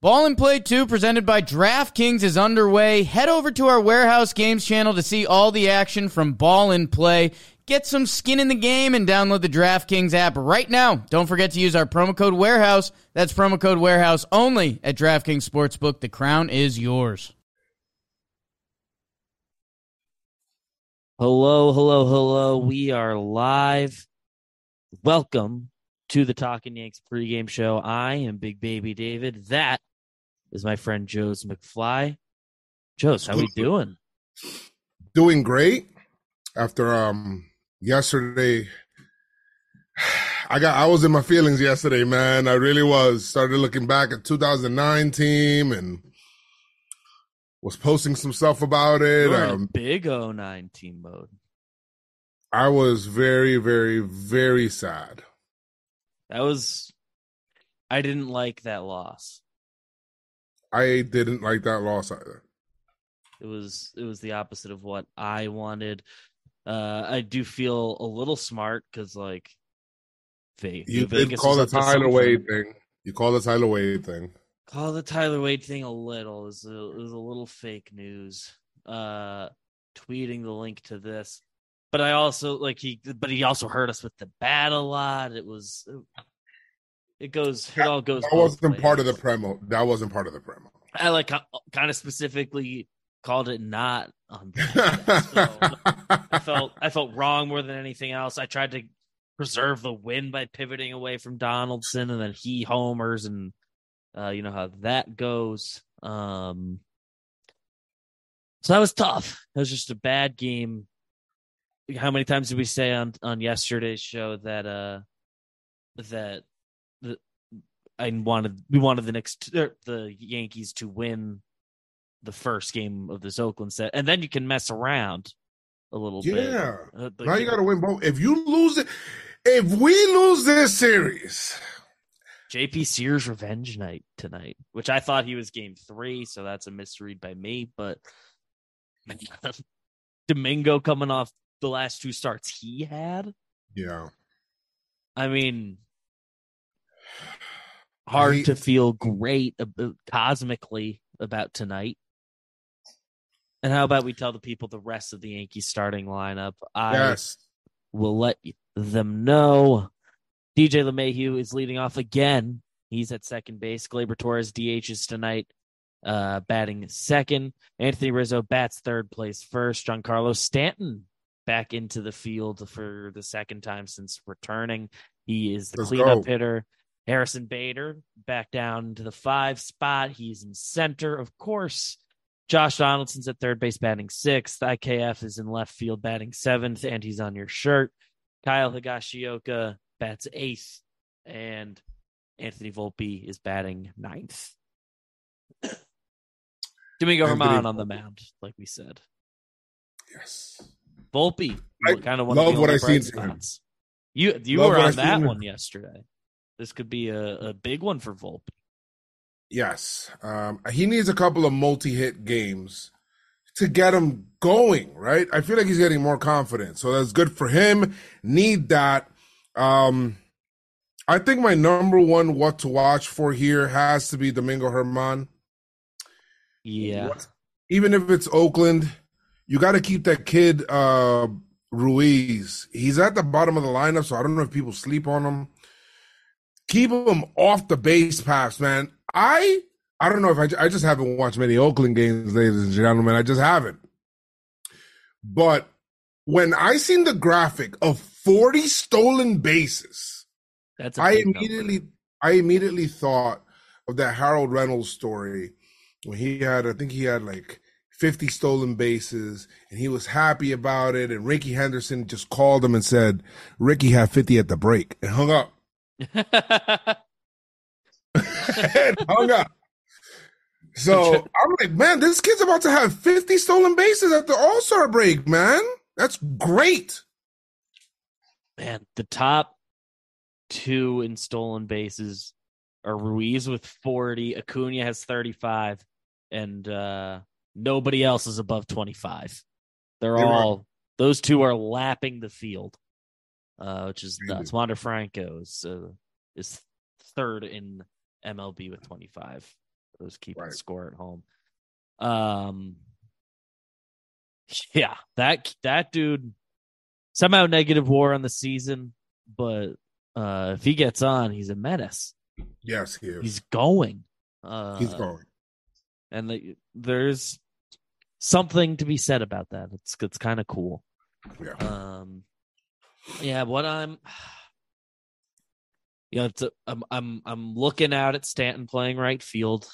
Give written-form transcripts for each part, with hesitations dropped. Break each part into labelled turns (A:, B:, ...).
A: Ball and Play 2, presented by DraftKings, is underway. Head over to our Warehouse Games channel to see all the action from Ball and Play. Get some skin in the game and download the DraftKings app right now. Don't forget to use our promo code Warehouse. That's promo code Warehouse only at DraftKings Sportsbook. The crown is yours.
B: Hello. We are live. Welcome to the Talking Yanks pregame show. I am Big Baby David. That is my friend Joe's McFly. Joe's, how we doing?
C: Doing great. After yesterday, I was in my feelings yesterday, man. I really was. Started looking back at 2009 team and was posting some stuff about it.
B: You're in big 09 team mode.
C: I was very, very, very sad.
B: I didn't like that loss.
C: I didn't like that loss either.
B: It was the opposite of what I wanted. I do feel a little smart because, like,
C: you did call the Tyler Wade thing. You call the Tyler Wade thing.
B: Call the Tyler Wade thing a little. It was a little fake news. Tweeting the link to this, but I also he also hurt us with the bat a lot. It all goes.
C: That wasn't part of the promo. That wasn't part of the promo.
B: I kind of specifically called it not on that. So I felt wrong more than anything else. I tried to preserve the win by pivoting away from Donaldson, and then he homers, and you know how that goes. So that was tough. It was just a bad game. How many times did we say on yesterday's show that we wanted the Yankees to win the first game of this Oakland set, and then you can mess around a little bit.
C: Yeah, now you got to win both. If we lose this series,
B: JP Sears revenge night tonight, which I thought he was game 3, so that's a misread by me. But Domingo coming off the last 2 starts he had.
C: Yeah,
B: I mean, hard to feel great cosmically about tonight. And how about we tell the people the rest of the Yankees starting lineup? I will let them know. DJ LeMahieu is leading off again. He's at second base. Gleyber Torres DHs tonight, batting second. Anthony Rizzo bats third, place first. Giancarlo Stanton back into the field for the second time since returning. He is the cleanup hitter. Harrison Bader back down to the 5 spot. He's in center, of course. Josh Donaldson's at third base batting 6th. IKF is in left field batting 7th, and he's on your shirt. Kyle Higashioka bats 8th, and Anthony Volpe is batting 9th. Domingo Germán on the mound, like we said.
C: Yes.
B: Volpe, kind of one
C: love
B: of the
C: what I
B: bright
C: seen from him.
B: spots. You were on that one yesterday. This could be a big one for Volpe.
C: Yes. He needs a couple of multi-hit games to get him going, right? I feel like he's getting more confident. So that's good for him. Need that. I think my number one what to watch for here has to be Domingo Germán.
B: Yeah.
C: Even if it's Oakland, you got to keep that kid Ruiz. He's at the bottom of the lineup, so I don't know if people sleep on him. Keep him off the base paths, man. I don't know if I just haven't watched many Oakland games, ladies and gentlemen. I just haven't. But when I seen the graphic of 40 stolen bases, I immediately thought of that Harold Reynolds story when I think he had like 50 stolen bases and he was happy about it. And Ricky Henderson just called him and said, Ricky had 50 at the break and hung up. And hung up. So I'm like, man, this kid's about to have 50 stolen bases at the All-Star break, man. That's great.
B: Man, the top 2 in stolen bases are Ruiz with 40, Acuna has 35, and nobody else is above 25. Those 2 are lapping the field, which is nuts. Wander Franco is third in MLB with 25. Those keeping score at home. Yeah, that dude somehow negative WAR on the season, but if he gets on, he's a menace.
C: Yes, he is.
B: He's going.
C: He's going.
B: And there's something to be said about that. It's kind of cool.
C: Yeah.
B: Yeah. What I'm looking out at Stanton playing right field.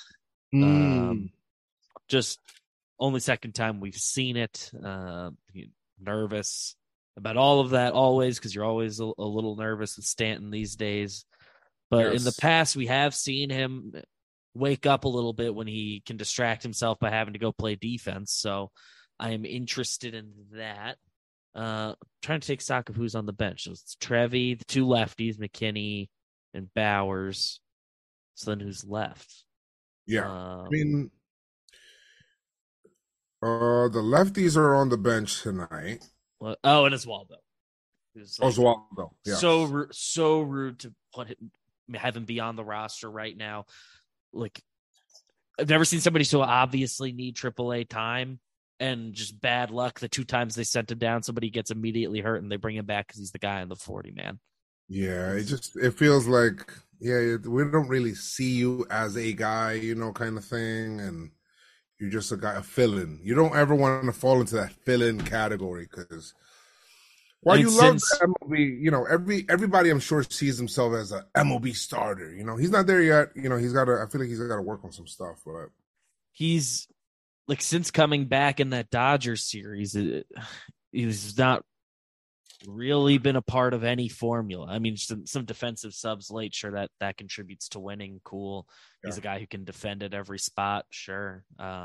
B: Just only second time we've seen it. Nervous about all of that always, because you're always a little nervous with Stanton these days. But in the past, we have seen him wake up a little bit when he can distract himself by having to go play defense. So I am interested in that. Trying to take stock of who's on the bench. So it's Trevi, the two lefties, McKinney and Bowers. So then who's left?
C: Yeah. I mean, the lefties are on the bench tonight.
B: And Oswaldo.
C: Oswaldo. Yeah.
B: So rude to have him be on the roster right now. Like, I've never seen somebody so obviously need AAA time, and just bad luck. The 2 times they sent him down, somebody gets immediately hurt, and they bring him back because he's the guy in the 40 man.
C: Yeah, it feels like, we don't really see you as a guy, kind of thing, and you're just a guy, a fill-in. You don't ever want to fall into that fill-in category, because while you love the MLB, everybody I'm sure sees himself as a MLB starter. He's not there yet. I feel like he's got to work on some stuff. But
B: he's like, since coming back in that Dodgers series, he's not really been a part of any formula. I mean, some defensive subs late, sure, that contributes to winning. Cool. Yeah. He's a guy who can defend at every spot. Sure.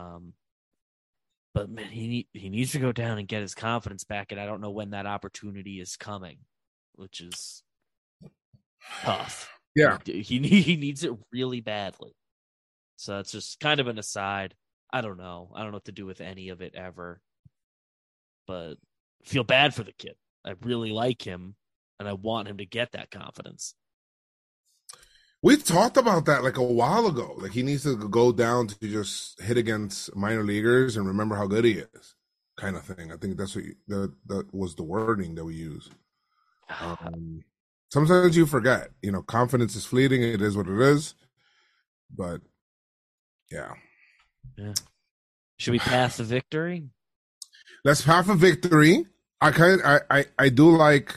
B: But man, he needs to go down and get his confidence back, and I don't know when that opportunity is coming, which is tough.
C: Yeah,
B: he needs it really badly. So that's just kind of an aside. I don't know what to do with any of it ever, but I feel bad for the kid. I really like him, and I want him to get that confidence.
C: We talked about that like a while ago. Like, he needs to go down to just hit against minor leaguers and remember how good he is, kind of thing. I think that's that was the wording that we use. Sometimes you forget, confidence is fleeting. It is what it is. But yeah.
B: Should we pass the victory?
C: Let's pass a victory. I do like,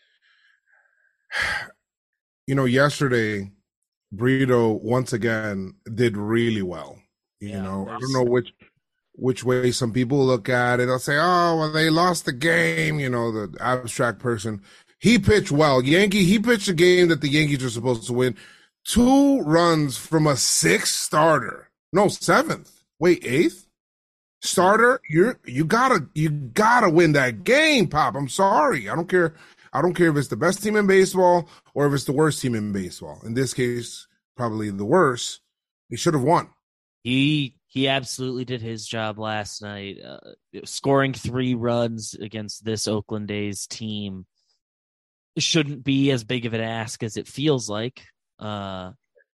C: yesterday, Brito once again did really well. I don't know which way some people look at it. They'll say, "Oh, well, they lost the game." The abstract person. He pitched well. He pitched a game that the Yankees are supposed to win. 2 runs from a 6th starter. No, 7th. Wait, 8th starter. You gotta win that game, Pop. I'm sorry. I don't care if it's the best team in baseball or if it's the worst team in baseball. In this case, probably the worst. He should have won.
B: He absolutely did his job last night. Scoring 3 runs against this Oakland A's team shouldn't be as big of an ask as it feels like. And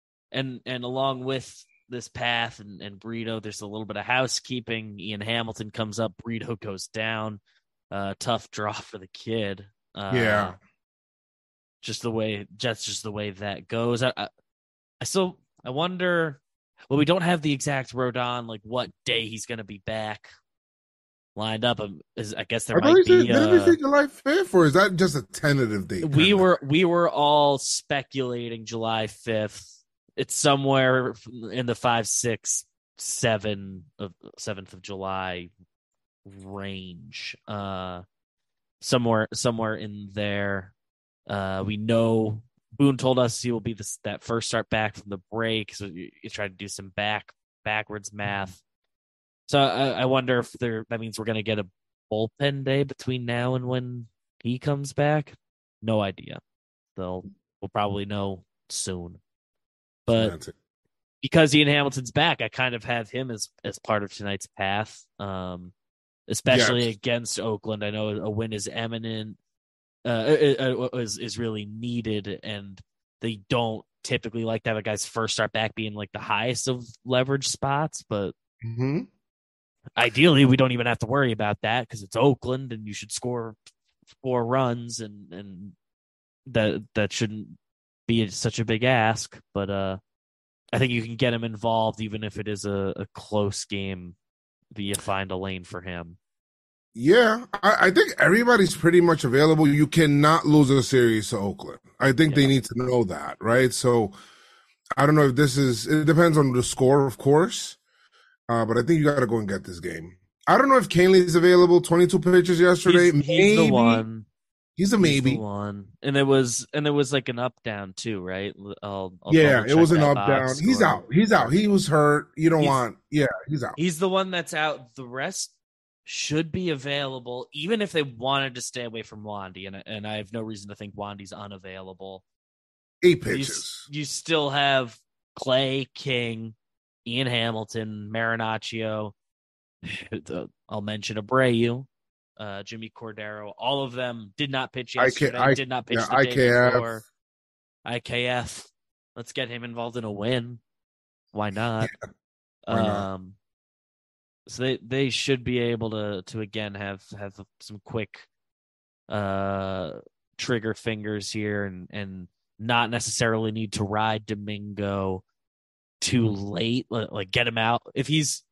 B: along with this path and Brito, there's a little bit of housekeeping. Ian Hamilton comes up, Brito goes down. Tough draw for the kid.
C: Yeah.
B: Just the way that goes. I wonder. Well, we don't have the exact Rodon, like what day he's going to be back lined up. I guess there might be.
C: Did we say July 5th, or is that just a tentative date?
B: We were all speculating July 5th. It's somewhere in the 5, 6, 7th of July range. Somewhere in there. We know Boone told us he will be that first start back from the break. So you try to do some backwards math. So I wonder if that means we're going to get a bullpen day between now and when he comes back. No idea. We'll probably know soon. But because Ian Hamilton's back, I kind of have him as part of tonight's path. Especially against Oakland. I know a win is imminent, is really needed, and they don't typically like to have a guy's first start back being like the highest of leverage spots, but ideally we don't even have to worry about that because it's Oakland and you should score 4 runs and that shouldn't be such a big ask. But I think you can get him involved even if it is a close game via find a lane for him.
C: Yeah, I think everybody's pretty much available. You cannot lose a series to Oakland. I think they need to know that, right? So I don't know if it depends on the score, of course, but I think you got to go and get this game. I don't know if Kahnle's available. 22 pitches yesterday.
B: He's the one.
C: He's a maybe.
B: He's the one. And there was like an up down too, right? I'll
C: it was an up down. He's out. He was hurt. He's out.
B: He's the one that's out. The rest should be available, even if they wanted to stay away from Wandy, and I have no reason to think Wandy's unavailable.
C: 8 pitches.
B: You still have Clay, King, Ian Hamilton, Marinaccio. I'll mention Abreu, Jimmy Cordero. All of them did not pitch yesterday. Did not pitch the day before. IKF. Let's get him involved in a win. Why not?
C: Yeah, why not?
B: So they should be able to again have some quick trigger fingers here and not necessarily need to ride Domingo too late. Like get him out if he's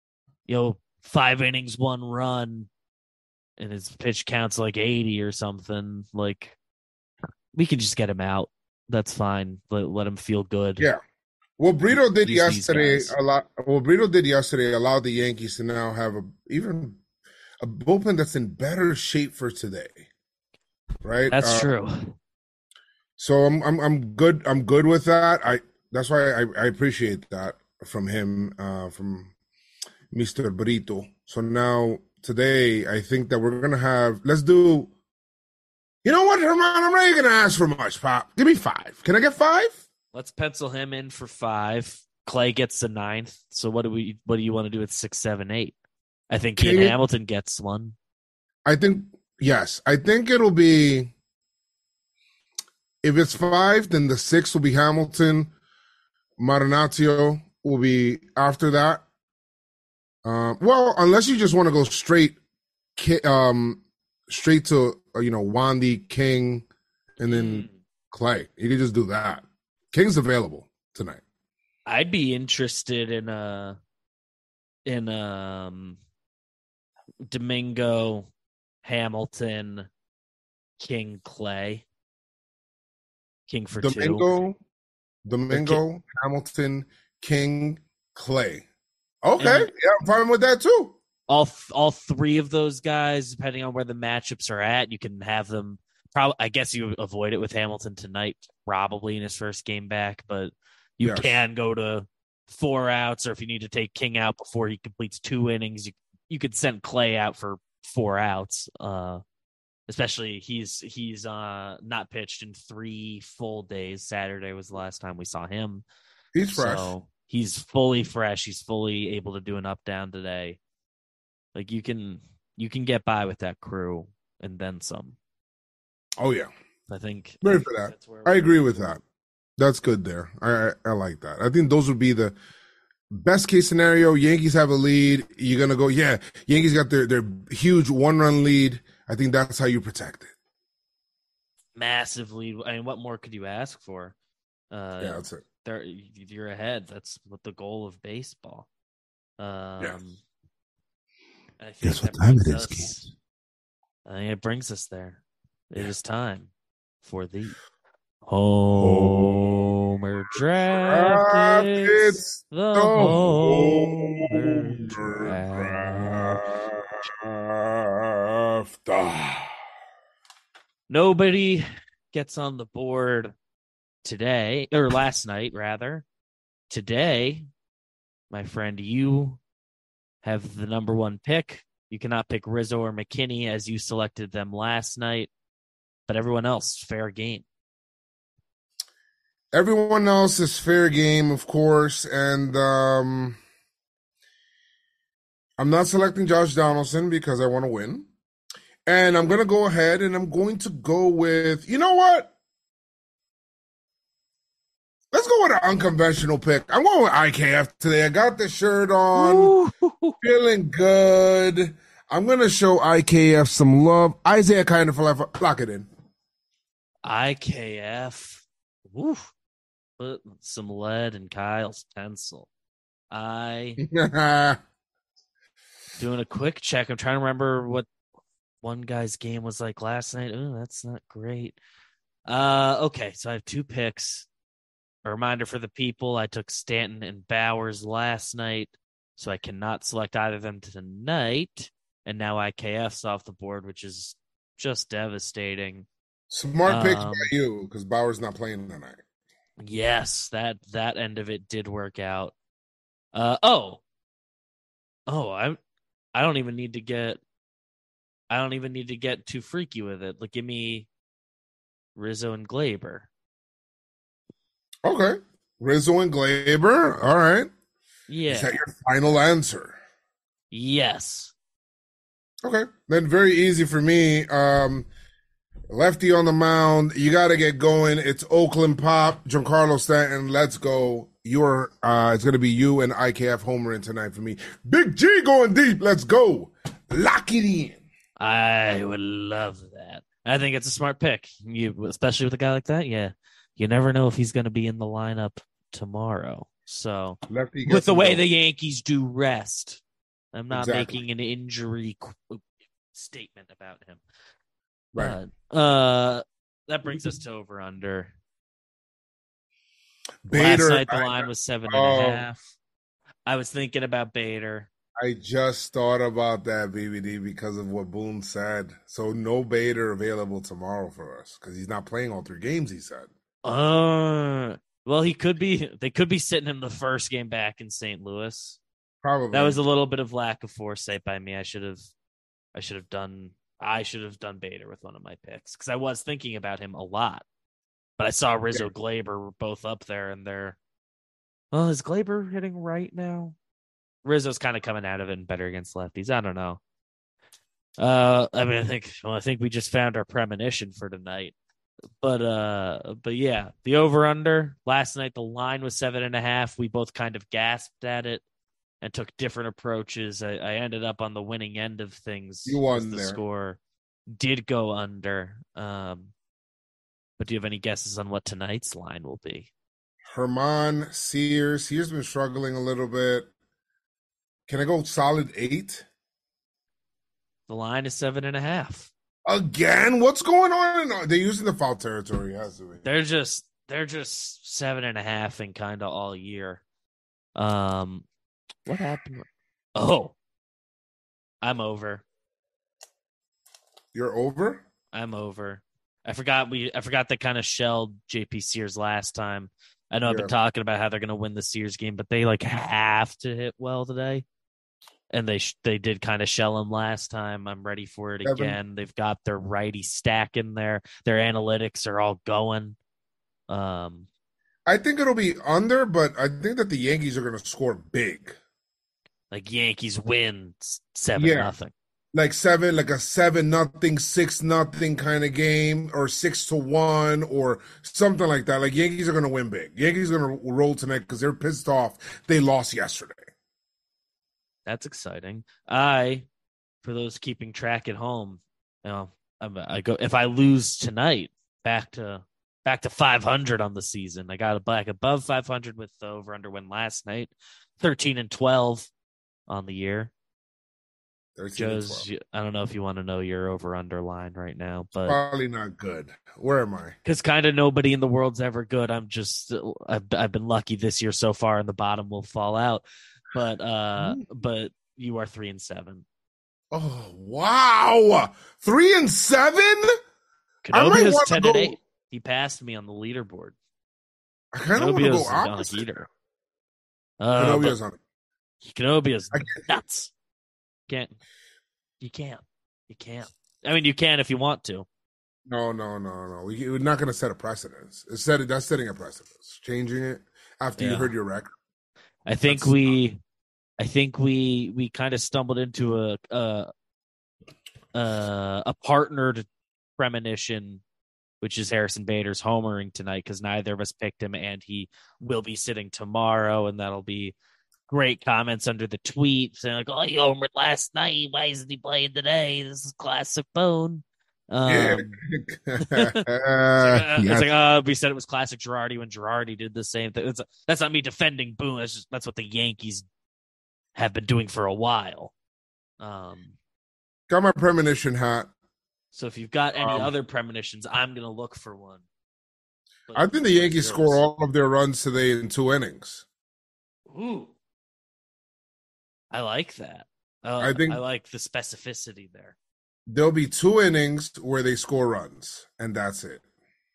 B: 5 innings, 1 run, and his pitch counts like 80 or something. Like we can just get him out. That's fine. Let him feel good.
C: Yeah. What Brito did yesterday allowed the Yankees to now have a bullpen that's in better shape for today. Right?
B: That's true.
C: So I'm good. I'm good with that. That's why I appreciate that from him, from Mr. Brito. So now today, I think that we're gonna have. Let's do. You know what, Herman? I'm not even gonna ask for much, Pop. Give me 5. Can I get 5?
B: Let's pencil him in for 5. Clay gets the 9th. So what do you want to do with 6, 7, 8? I think Ian Hamilton gets one. I think it'll be, if it's 5, then the 6 will be Hamilton. Marinaccio will be after that. Well, unless you just want to go straight to Wandy, King, and then Clay. You can just do that. King's available tonight. I'd be interested in Domingo, Hamilton, King, Clay. King for
C: Domingo, 2. Hamilton, King, Clay. Okay, I'm fine with that too.
B: All 3 of those guys, depending on where the matchups are at, you can have them. I guess you avoid it with Hamilton tonight, probably in his first game back, but you can go to 4 outs, or if you need to take King out before he completes 2 innings, you could send Clay out for 4 outs. Especially he's not pitched in 3 full days. Saturday was the last time we saw him.
C: He's fresh.
B: So he's fully fresh. He's fully able to do an up down today. Like you can get by with that crew and then some.
C: Oh yeah,
B: I think
C: ready for that. I agree with that. That's good there. I like that. I think those would be the best case scenario. Yankees have a lead. You're gonna go, Yankees got their huge 1-run lead. I think that's how you protect it.
B: Massively. I mean, what more could you ask for?
C: That's it.
B: You're ahead. That's what the goal of baseball. I think
C: guess what time it is, kids?
B: I think it brings us there. It is time for the Homer Draft. It's the Homer Draft. Nobody gets on the board today, or last night, rather. Today, my friend, you have the number 1 pick. You cannot pick Rizzo or McKinney as you selected them last night. But everyone else, fair game.
C: Everyone else is fair game, of course. And I'm not selecting Josh Donaldson because I want to win. And I'm going to go ahead and I'm going to go with, you know what? Let's go with an unconventional pick. I'm going with IKF today. I got the shirt on, feeling good. I'm going to show IKF some love. Isaiah kind of lock it in.
B: IKF. Woo. Put some lead in Kyle's pencil. Doing a quick check. I'm trying to remember what one guy's game was like last night. Oh, that's not great. Okay, so I have 2 picks. A reminder for the people, I took Stanton and Bowers last night, so I cannot select either of them tonight. And now IKF's off the board, which is just devastating.
C: Smart picks by you, because Bowers not playing tonight.
B: Yes, that end of it did work out. I don't even need to get too freaky with it. Like, give me Rizzo and Glaber.
C: Okay. Rizzo and Glaber. All right.
B: Yeah.
C: Is that your final answer?
B: Yes.
C: Okay. Then very easy for me. Lefty on the mound. You got to get going. It's Oakland Pop, Giancarlo Stanton. Let's go. It's going to be you and IKF homer in tonight for me. Big G going deep. Let's go. Lock it in.
B: I would love that. I think it's a smart pick. Especially with a guy like that. Yeah. You never know if he's going to be in the lineup tomorrow. So, with the way the Yankees do rest, I'm not making an injury statement about him.
C: Right.
B: But that brings us to over/under.
C: Bader,
B: last night the line was 7.5. I was thinking about Bader.
C: I just thought about that, BBD, because of what Boone said. So no Bader available tomorrow for us because he's not playing all 3 games. He said.
B: Well, he could be. They could be sitting him the first game back in St. Louis.
C: Probably.
B: That was a little bit of lack of foresight by me. I should have done Bader with one of my picks because I was thinking about him a lot. But I saw Rizzo, Glaber both up there, and they're. Well, is Glaber hitting right now? Rizzo's kind of coming out of it and better against lefties. I don't know. I think we just found our premonition for tonight. But yeah, the over/under last night, the line was 7.5. We both kind of gasped at it and took different approaches. I ended up on the winning end of things.
C: You won
B: the
C: there.
B: Score did go under. But do you have any guesses on what tonight's line will be?
C: Herman Sears. He's been struggling a little bit. Can I go solid 8?
B: The line is 7.5.
C: Again? What's going on? They're using the foul territory, has to be.
B: They're just 7.5 and kind of all year. What happened? Oh, I'm over.
C: You're over?
B: I'm over. I forgot they kind of shelled JP Sears last time. I know I've been talking about how they're going to win the Sears game, but they have to hit well today. And they did kind of shell him last time. I'm ready for it again. They've got their righty stack in there. Their analytics are all going.
C: I think it'll be under, but I think that the Yankees are going to score big.
B: Like Yankees win 7-0.
C: Like a 7-0, 6-0 kind of game, or 6-1, or something like that. Like Yankees are going to win big. Yankees are going to roll tonight because they're pissed off. They lost yesterday.
B: That's exciting. For those keeping track at home, I go if I lose tonight, back to 500 on the season. I got back above 500 with the over/under win last night, 13-12 on the year. Joe's, I don't know if you want to know your over/under line right now, but
C: probably not good. Where am I?
B: Because kind of nobody in the world's ever good. I've been lucky this year so far, and the bottom will fall out. But you are 3-7.
C: Oh wow, 3-7.
B: Kenobi's 10-8. He passed me on the leaderboard.
C: I kind of want to go
B: on a heater. Kenobi's nuts. You can't. I mean, you can if you want to.
C: No. We're not going to set a precedence. That's setting a precedence. Changing it after you heard your record.
B: I think we kind of stumbled into a partnered premonition which is Harrison Bader's homering tonight because neither of us picked him, and he will be sitting tomorrow, and that'll be great comments under the tweet saying like, "Oh, he homered last night. Why isn't he playing today? This is classic Bone." It's like, we said it was classic Girardi when Girardi did the same thing. That's not me defending Boone. That's what the Yankees have been doing for a while.
C: Got my premonition hat.
B: So if you've got any other premonitions, I'm going to look for one. But
C: I think the Yankees score all of their runs today in 2 innings.
B: Ooh. I like that. I like the specificity there.
C: There'll be 2 innings where they score runs, and that's it.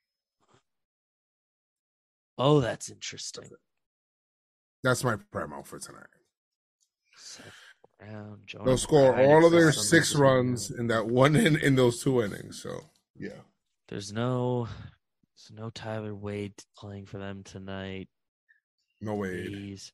B: Oh, that's interesting.
C: That's my premo for tonight.
B: They'll
C: score all of their 6 runs in that one in those 2 innings. So yeah,
B: there's no Tyler Wade playing for them tonight.
C: No Wade.
B: Please.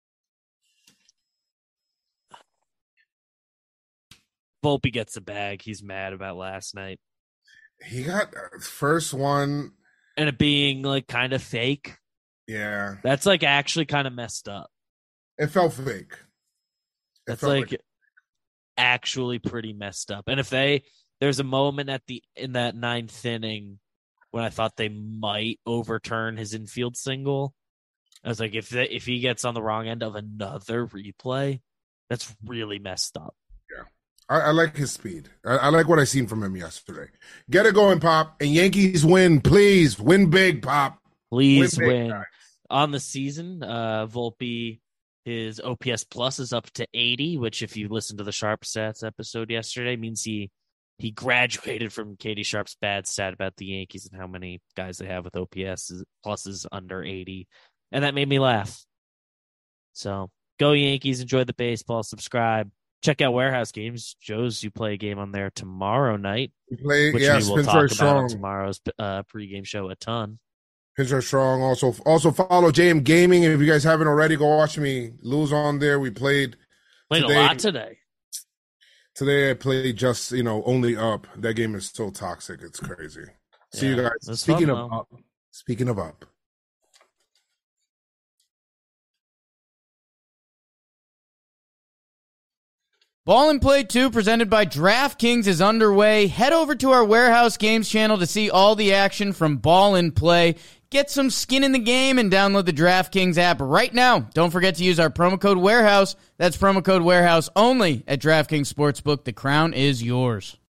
B: Volpe gets the bag. He's mad about last night.
C: He got first one.
B: And it being like kind of fake.
C: Yeah.
B: That's like actually kind of messed up.
C: It felt fake.
B: That's like actually pretty messed up. And if there's a moment in that 9th inning when I thought they might overturn his infield single. I was like, if he gets on the wrong end of another replay, that's really messed up.
C: Yeah. I like his speed. I like what I seen from him yesterday. Get it going, Pop. And Yankees win, please. Win big, Pop.
B: Please win. On the season, Volpe, his OPS plus is up to 80, which if you listen to the Sharp Stats episode yesterday, means he graduated from Katie Sharp's bad stat about the Yankees and how many guys they have with OPS pluses under 80. And that made me laugh. So go Yankees. Enjoy the baseball. Subscribe. Check out Warehouse Games. Joe's, you play a game on there tomorrow night.
C: We play,
B: which we will talk about on tomorrow's pregame show a ton.
C: Pinch Strong. Also follow JM Gaming. If you guys haven't already, go watch me lose on there. We played
B: today. A lot today.
C: Today I played just, only up. That game is so toxic. It's crazy. See you guys. Speaking of up.
A: Ball and Play 2 presented by DraftKings is underway. Head over to our Warehouse Games channel to see all the action from Ball and Play. Get some skin in the game and download the DraftKings app right now. Don't forget to use our promo code Warehouse. That's promo code Warehouse only at DraftKings Sportsbook. The crown is yours.